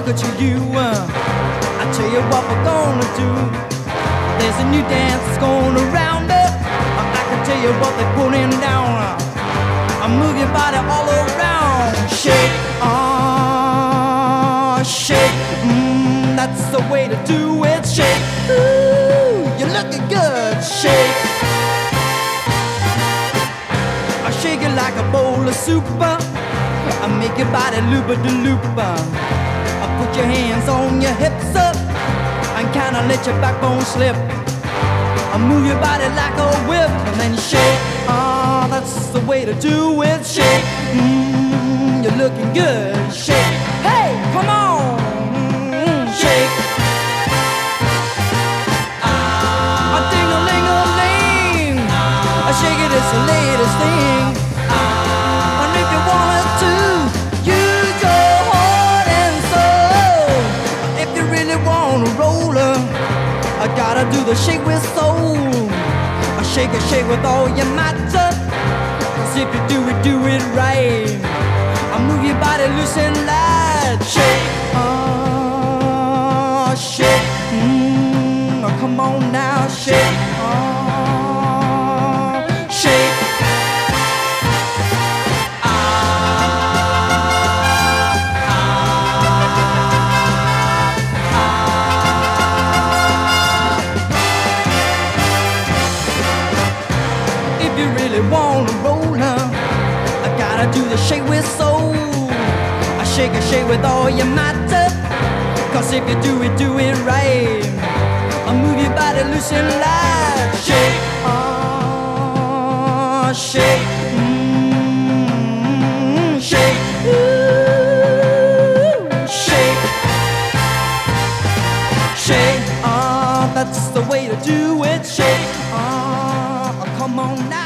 sucker to you. I tell you what we're gonna do. There's a new dance that's going around it. I can tell you what they're putting down. Move your body all around. Shake, shake. That's the way to do it. Shake, ooh, you're looking good. Shake, I shake it like a bowl of soup. I make your body loopa-de-loop. I put your hands on your hips up and kinda let your backbone slip. I move your body like a whip and then shake. That's the way to do it. Shake, you're looking good. Shake, hey, come on, shake. Ding-a-ling-a-ling, shake it, it's the latest thing. And if you wanted to, use your heart and soul. If you really wanna roll I gotta do the shake with soul. I shake with all your might. Cause if you do it right. I move your body loose and light. Shake, shake. Come on now, shake, shake. If you really wanna roll I gotta do the shake with soul. I shake with all your might. Cause if you do it right. I move your body loose and light. Shake, shake, shake, ooh, shake, shake. That's the way to do it. Shake, come on now.